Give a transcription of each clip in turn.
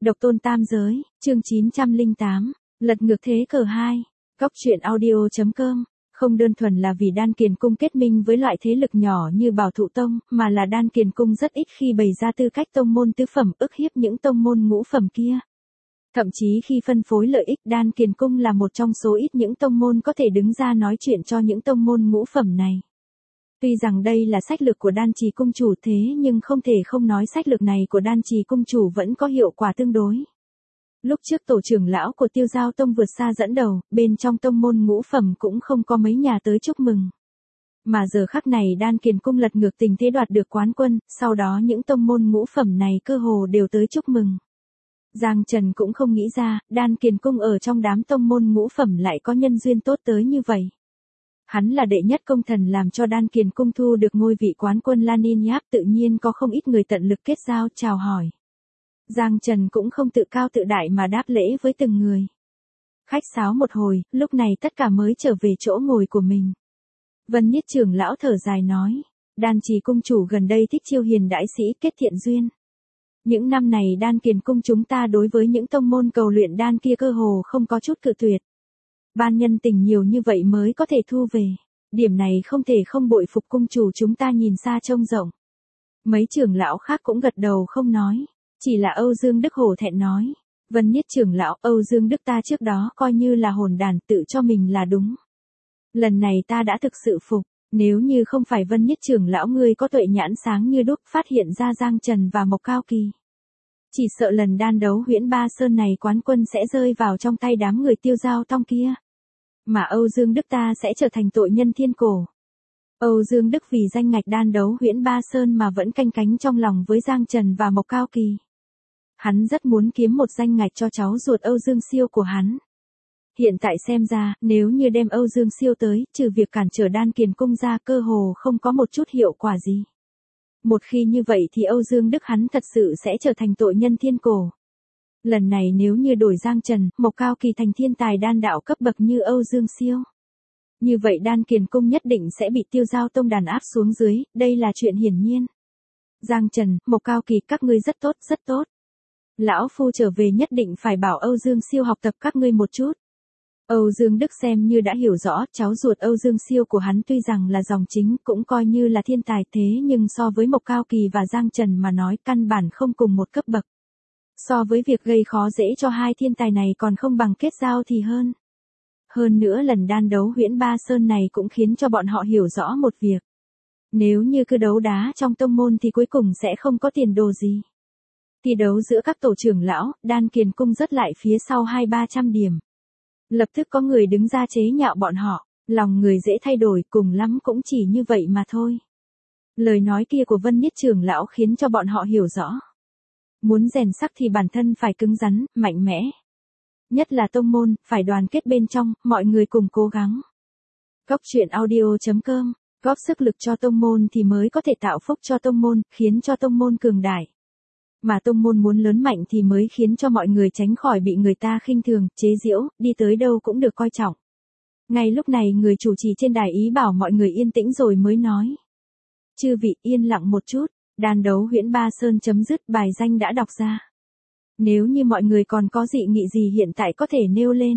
Độc tôn tam giới, chương 908, lật ngược thế cờ 2. Góc truyện audio.com. Không đơn thuần là vì Đan Kiền Cung kết minh với loại thế lực nhỏ như Bảo Thụ Tông, mà là Đan Kiền Cung rất ít khi bày ra tư cách tông môn tứ phẩm ức hiếp những tông môn ngũ phẩm kia. Thậm chí khi phân phối lợi ích, Đan Kiền Cung là một trong số ít những tông môn có thể đứng ra nói chuyện cho những tông môn ngũ phẩm này. Tuy rằng đây là sách lược của Đan Trì Cung chủ thế nhưng không thể không nói sách lược này của Đan Trì Cung chủ vẫn có hiệu quả tương đối. Lúc trước tổ trưởng lão của Tiêu Giao Tông vượt xa dẫn đầu, bên trong tông môn ngũ phẩm cũng không có mấy nhà tới chúc mừng. Mà giờ khắc này Đan Kiền Cung lật ngược tình thế đoạt được quán quân, sau đó những tông môn ngũ phẩm này cơ hồ đều tới chúc mừng. Giang Trần cũng không nghĩ ra, Đan Kiền Cung ở trong đám tông môn ngũ phẩm lại có nhân duyên tốt tới như vậy. Hắn là đệ nhất công thần làm cho Đan Kiền Cung thu được ngôi vị quán quân Lanin Nháp, tự nhiên có không ít người tận lực kết giao chào hỏi. Giang Trần cũng không tự cao tự đại mà đáp lễ với từng người. Khách sáo một hồi, lúc này tất cả mới trở về chỗ ngồi của mình. Vân Niết trưởng lão thở dài nói, Đan Trì Cung chủ gần đây thích chiêu hiền đãi sĩ kết thiện duyên. Những năm này Đan Kiền Cung chúng ta đối với những tông môn cầu luyện đan kia cơ hồ không có chút cự tuyệt. Ban nhân tình nhiều như vậy mới có thể thu về. Điểm này không thể không bội phục cung chủ chúng ta nhìn xa trông rộng. Mấy trưởng lão khác cũng gật đầu không nói. Chỉ là Âu Dương Đức hổ thẹn nói. Vân Niết trưởng lão, Âu Dương Đức ta trước đó coi như là hồn đàn tự cho mình là đúng. Lần này ta đã thực sự phục. Nếu như không phải Vân Niết trưởng lão ngươi có tuệ nhãn sáng như đúc phát hiện ra Giang Trần và Mộc Cao Kỳ. Chỉ sợ lần đan đấu Huyễn Ba Sơn này quán quân sẽ rơi vào trong tay đám người Tiêu Giao Tông kia. Mà Âu Dương Đức ta sẽ trở thành tội nhân thiên cổ. Âu Dương Đức vì danh ngạch đan đấu Huyễn Ba Sơn mà vẫn canh cánh trong lòng với Giang Trần và Mộc Cao Kỳ. Hắn rất muốn kiếm một danh ngạch cho cháu ruột Âu Dương Siêu của hắn. Hiện tại xem ra, nếu như đem Âu Dương Siêu tới, trừ việc cản trở Đan Kiền Cung ra cơ hồ không có một chút hiệu quả gì. Một khi như vậy thì Âu Dương Đức hắn thật sự sẽ trở thành tội nhân thiên cổ. Lần này nếu như đổi Giang Trần, Mộc Cao Kỳ thành thiên tài đan đạo cấp bậc như Âu Dương Siêu. Như vậy Đan Kiền Cung nhất định sẽ bị Tiêu Giao Tông đàn áp xuống dưới, đây là chuyện hiển nhiên. Giang Trần, Mộc Cao Kỳ các ngươi rất tốt, rất tốt. Lão Phu trở về nhất định phải bảo Âu Dương Siêu học tập các ngươi một chút. Âu Dương Đức xem như đã hiểu rõ, cháu ruột Âu Dương Siêu của hắn tuy rằng là dòng chính cũng coi như là thiên tài thế nhưng so với Mộc Cao Kỳ và Giang Trần mà nói căn bản không cùng một cấp bậc. So với việc gây khó dễ cho hai thiên tài này còn không bằng kết giao thì hơn. Hơn nữa lần đan đấu Huyễn Ba Sơn này cũng khiến cho bọn họ hiểu rõ một việc. Nếu như cứ đấu đá trong tông môn thì cuối cùng sẽ không có tiền đồ gì. Thi đấu giữa các tổ trưởng lão, Đan Kiền Cung rất lại phía sau 200-300 điểm. Lập tức có người đứng ra chế nhạo bọn họ, lòng người dễ thay đổi cùng lắm cũng chỉ như vậy mà thôi. Lời nói kia của Vân Niết trưởng lão khiến cho bọn họ hiểu rõ. Muốn rèn sắc thì bản thân phải cứng rắn, mạnh mẽ. Nhất là tông môn, phải đoàn kết bên trong, mọi người cùng cố gắng. Góc truyện audio.com, góp sức lực cho tông môn thì mới có thể tạo phúc cho tông môn, khiến cho tông môn cường đại. Mà tông môn muốn lớn mạnh thì mới khiến cho mọi người tránh khỏi bị người ta khinh thường, chế giễu, đi tới đâu cũng được coi trọng. Ngay lúc này người chủ trì trên đài ý bảo mọi người yên tĩnh rồi mới nói. Chư vị yên lặng một chút, đan đấu Huyễn Ba Sơn chấm dứt, bài danh đã đọc ra. Nếu như mọi người còn có dị nghị gì hiện tại có thể nêu lên.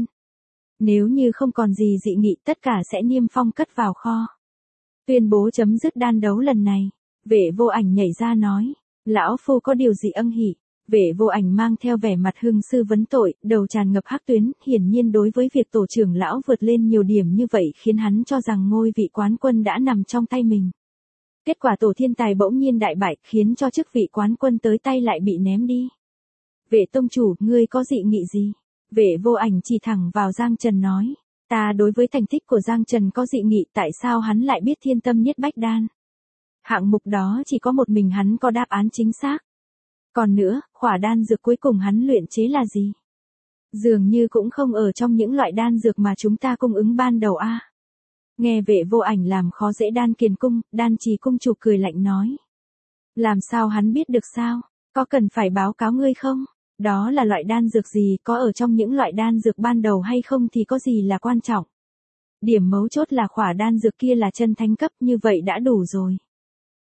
Nếu như không còn gì dị nghị tất cả sẽ niêm phong cất vào kho. Tuyên bố chấm dứt đan đấu lần này, Vệ Vô Ảnh nhảy ra nói. Lão Phu có điều gì ân hỉ? Vệ Vô Ảnh mang theo vẻ mặt hưng sư vấn tội, đầu tràn ngập hắc tuyến, hiển nhiên đối với việc tổ trưởng lão vượt lên nhiều điểm như vậy khiến hắn cho rằng ngôi vị quán quân đã nằm trong tay mình. Kết quả tổ thiên tài bỗng nhiên đại bại khiến cho chức vị quán quân tới tay lại bị ném đi. Vệ tông chủ, ngươi có dị nghị gì? Vệ Vô Ảnh chỉ thẳng vào Giang Trần nói. Ta đối với thành tích của Giang Trần có dị nghị, tại sao hắn lại biết thiên tâm niết bách đan? Hạng mục đó chỉ có một mình hắn có đáp án chính xác. Còn nữa, khỏa đan dược cuối cùng hắn luyện chế là gì? Dường như cũng không ở trong những loại đan dược mà chúng ta cung ứng ban đầu a. Nghe Vệ Vô Ảnh làm khó dễ Đan Kiền Cung, Đan Trì Cung chủ cười lạnh nói. Làm sao hắn biết được sao? Có cần phải báo cáo ngươi không? Đó là loại đan dược gì, có ở trong những loại đan dược ban đầu hay không thì có gì là quan trọng. Điểm mấu chốt là khỏa đan dược kia là chân thánh cấp, như vậy đã đủ rồi.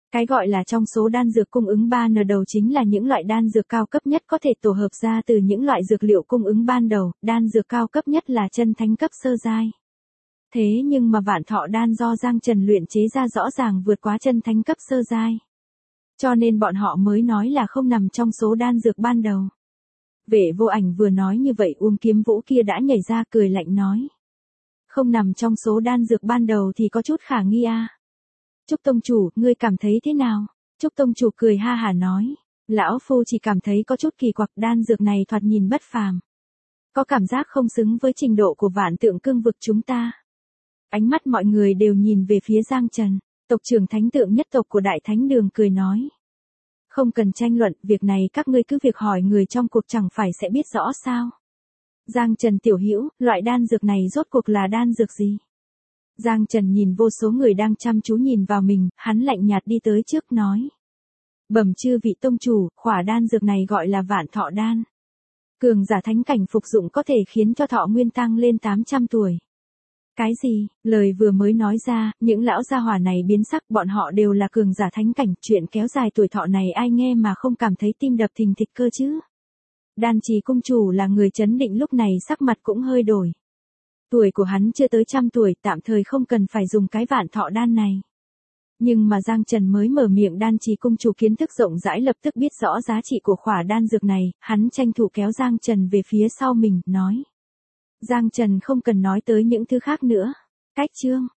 Cái gọi là trong số đan dược cung ứng 3N đầu chính là những loại đan dược cao cấp nhất có thể tổ hợp ra từ những loại dược liệu cung ứng ban đầu, đan dược cao cấp nhất là chân thánh cấp sơ giai. Thế nhưng mà Vạn Thọ đan do Giang Trần luyện chế ra rõ ràng vượt quá chân thánh cấp sơ giai. Cho nên bọn họ mới nói là không nằm trong số đan dược ban đầu. Vệ Vô Ảnh vừa nói như vậy Uông Kiếm Vũ kia đã nhảy ra cười lạnh nói. Không nằm trong số đan dược ban đầu thì có chút khả nghi a. Trúc tông chủ, ngươi cảm thấy thế nào? Trúc tông chủ cười ha hả nói. Lão phu chỉ cảm thấy có chút kỳ quặc, đan dược này thoạt nhìn bất phàm. Có cảm giác không xứng với trình độ của Vạn Tượng Cương vực chúng ta. Ánh mắt mọi người đều nhìn về phía Giang Trần, tộc trưởng thánh tượng nhất tộc của Đại Thánh Đường cười nói. Không cần tranh luận, việc này các ngươi cứ việc hỏi người trong cuộc chẳng phải sẽ biết rõ sao. Giang Trần tiểu hữu, loại đan dược này rốt cuộc là đan dược gì? Giang Trần nhìn vô số người đang chăm chú nhìn vào mình, hắn lạnh nhạt đi tới trước nói. Bẩm chư vị tông chủ, khỏa đan dược này gọi là Vạn Thọ đan. Cường giả thánh cảnh phục dụng có thể khiến cho thọ nguyên tăng lên 800 tuổi. Cái gì? Lời vừa mới nói ra, những lão gia hỏa này biến sắc, bọn họ đều là cường giả thánh cảnh, chuyện kéo dài tuổi thọ này ai nghe mà không cảm thấy tim đập thình thịch cơ chứ? Đan Trì cung chủ là người trấn định lúc này sắc mặt cũng hơi đổi. Tuổi của hắn chưa tới 100 tuổi, tạm thời không cần phải dùng cái Vạn Thọ đan này. Nhưng mà Giang Trần mới mở miệng, Đan Trì cung chủ kiến thức rộng rãi lập tức biết rõ giá trị của khỏa đan dược này, hắn tranh thủ kéo Giang Trần về phía sau mình, nói. Giang Trần không cần nói tới những thứ khác nữa. Cách chương